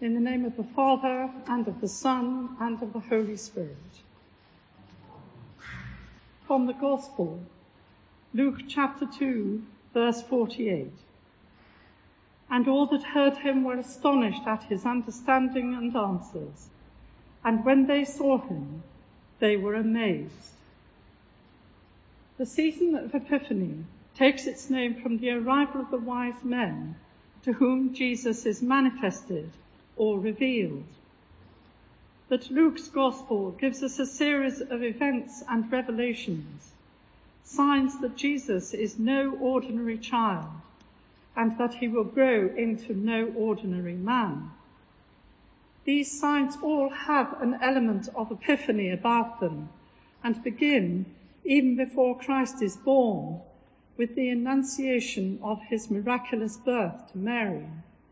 In the name of the Father, and of the Son, and of the Holy Spirit. From the Gospel, Luke chapter 2, verse 48. And all that heard him were astonished at his understanding and answers. And when they saw him, they were amazed. The season of Epiphany takes its name from the arrival of the wise men to whom Jesus is manifested or revealed. But Luke's Gospel gives us a series of events and revelations, signs that Jesus is no ordinary child and that he will grow into no ordinary man. These signs all have an element of epiphany about them and begin even before Christ is born with the annunciation of his miraculous birth to Mary.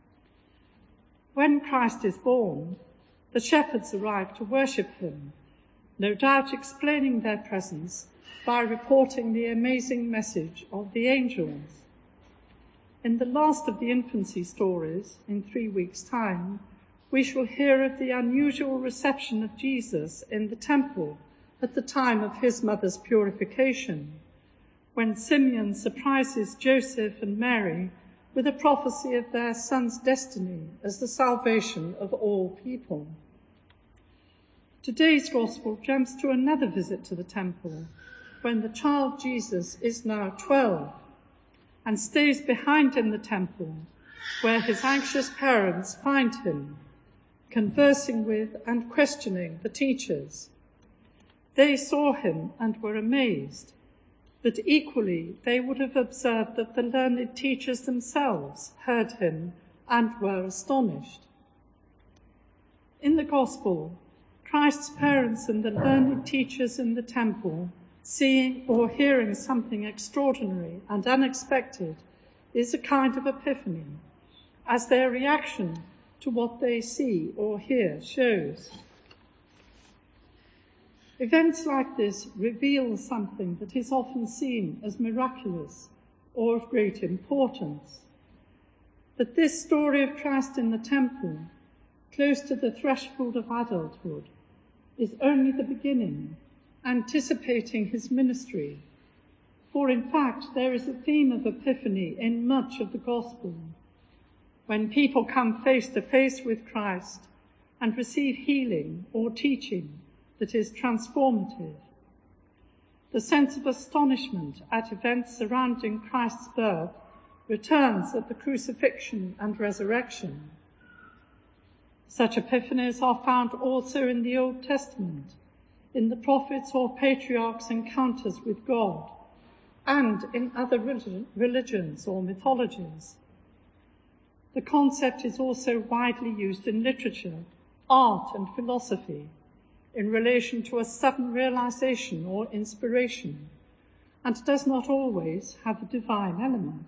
When Christ is born, the shepherds arrive to worship him, no doubt explaining their presence by reporting the amazing message of the angels. In the last of the infancy stories, in 3 weeks' time, we shall hear of the unusual reception of Jesus in the temple at the time of his mother's purification, when Simeon surprises Joseph and Mary with a prophecy of their son's destiny as the salvation of all people. Today's Gospel jumps to another visit to the temple, when the child Jesus is now 12 and stays behind in the temple, where his anxious parents find him, conversing with and questioning the teachers. They saw him and were amazed, but equally they would have observed that the learned teachers themselves heard him and were astonished. In the Gospel, Christ's parents and the learned teachers in the temple, seeing or hearing something extraordinary and unexpected, is a kind of epiphany, as their reaction to what they see or hear shows. Events like this reveal something that is often seen as miraculous or of great importance. But this story of Christ in the temple, close to the threshold of adulthood, is only the beginning, anticipating his ministry. For in fact, there is a theme of epiphany in much of the Gospel. When people come face to face with Christ and receive healing or teaching that is transformative, the sense of astonishment at events surrounding Christ's birth returns at the crucifixion and resurrection. Such epiphanies are found also in the Old Testament, in the prophets' or patriarchs' encounters with God, and in other religions or mythologies. The concept is also widely used in literature, art, and philosophy in relation to a sudden realization or inspiration, and does not always have a divine element.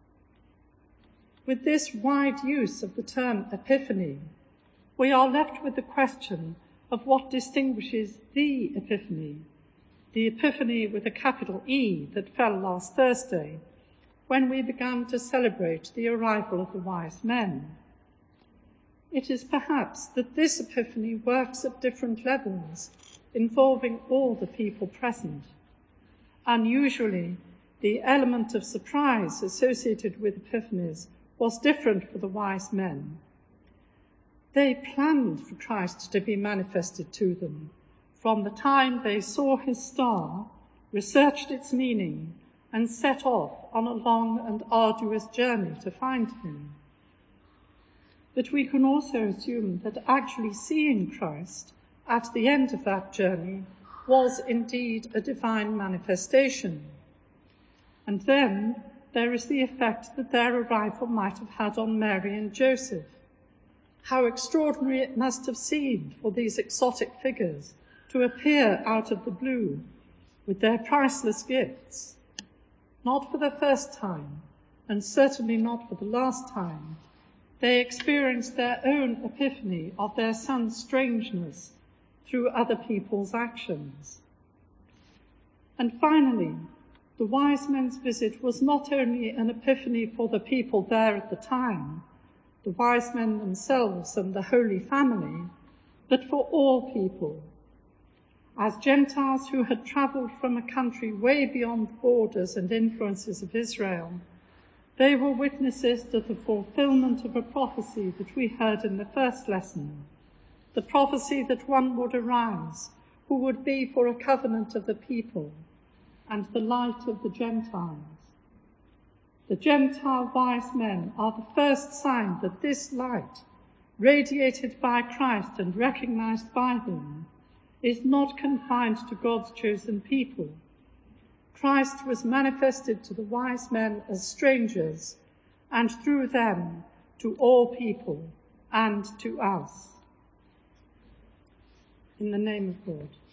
With this wide use of the term epiphany, we are left with the question of what distinguishes the Epiphany with a capital E that fell last Thursday, when we began to celebrate the arrival of the wise men. It is perhaps that this epiphany works at different levels, involving all the people present. Unusually, the element of surprise associated with epiphanies was different for the wise men. They planned for Christ to be manifested to them from the time they saw his star, researched its meaning, and set off on a long and arduous journey to find him. But we can also assume that actually seeing Christ at the end of that journey was indeed a divine manifestation. And then there is the effect that their arrival might have had on Mary and Joseph. How extraordinary it must have seemed for these exotic figures to appear out of the blue with their priceless gifts. Not for the first time, and certainly not for the last time, they experienced their own epiphany of their son's strangeness through other people's actions. And finally, the wise men's visit was not only an epiphany for the people there at the time, the wise men themselves and the Holy Family, but for all people. As Gentiles who had travelled from a country way beyond the borders and influences of Israel, they were witnesses to the fulfillment of a prophecy that we heard in the first lesson, the prophecy that one would arise who would be for a covenant of the people and the light of the Gentiles. The Gentile wise men are the first sign that this light, radiated by Christ and recognized by him, is not confined to God's chosen people. Christ was manifested to the wise men as strangers, and through them to all people and to us. In the name of God.